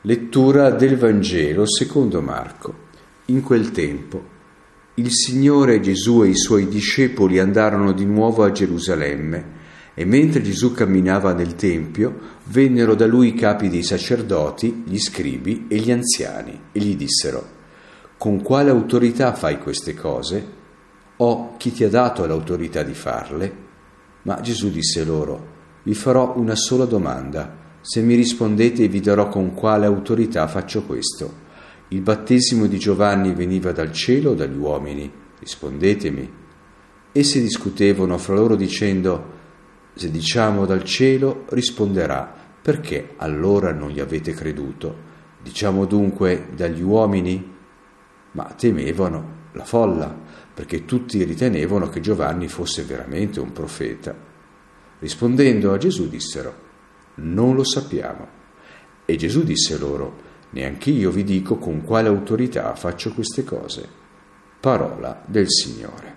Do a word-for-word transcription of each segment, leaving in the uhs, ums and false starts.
Lettura del Vangelo secondo Marco. In quel tempo il Signore Gesù e i suoi discepoli andarono di nuovo a Gerusalemme e mentre Gesù camminava nel Tempio vennero da lui i capi dei sacerdoti, gli scribi e gli anziani e gli dissero: «Con quale autorità fai queste cose? O chi ti ha dato l'autorità di farle?» Ma Gesù disse loro: «Vi farò una sola domanda. Se mi rispondete vi darò con quale autorità faccio questo. Il battesimo di Giovanni veniva dal cielo o dagli uomini? Rispondetemi». Essi discutevano fra loro dicendo: «Se diciamo dal cielo, risponderà: perché allora non gli avete creduto? Diciamo dunque dagli uomini?» Ma temevano la folla, perché tutti ritenevano che Giovanni fosse veramente un profeta. Rispondendo a Gesù dissero: «Non lo sappiamo». E Gesù disse loro: «Neanche io vi dico con quale autorità faccio queste cose». Parola del Signore.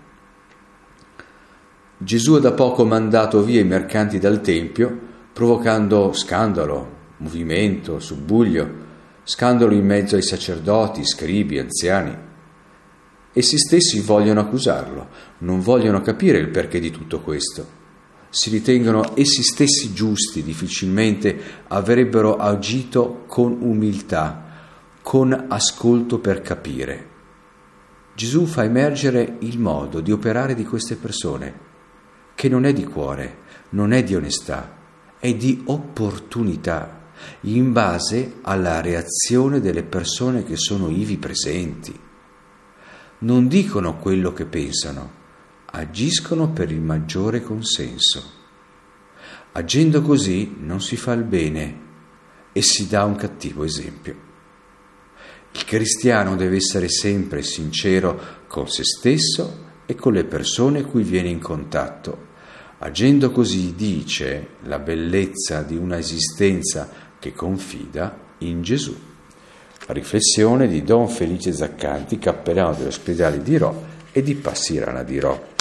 Gesù ha da poco mandato via i mercanti dal Tempio, provocando scandalo, movimento, subbuglio, scandalo in mezzo ai sacerdoti, scribi, anziani. Essi stessi vogliono accusarlo, non vogliono capire il perché di tutto questo. Si ritengono essi stessi giusti, difficilmente avrebbero agito con umiltà, con ascolto per capire. Gesù fa emergere il modo di operare di queste persone, che non è di cuore, non è di onestà, è di opportunità, in base alla reazione delle persone che sono ivi presenti. Non dicono quello che pensano, agiscono per il maggiore consenso. Agendo così non si fa il bene e si dà un cattivo esempio. Il cristiano deve essere sempre sincero con se stesso e con le persone cui viene in contatto. Agendo così dice la bellezza di una esistenza che confida in Gesù. Riflessione di Don Felice Zaccanti, cappellano dell'ospedale di Rho e di Passirana di Rho.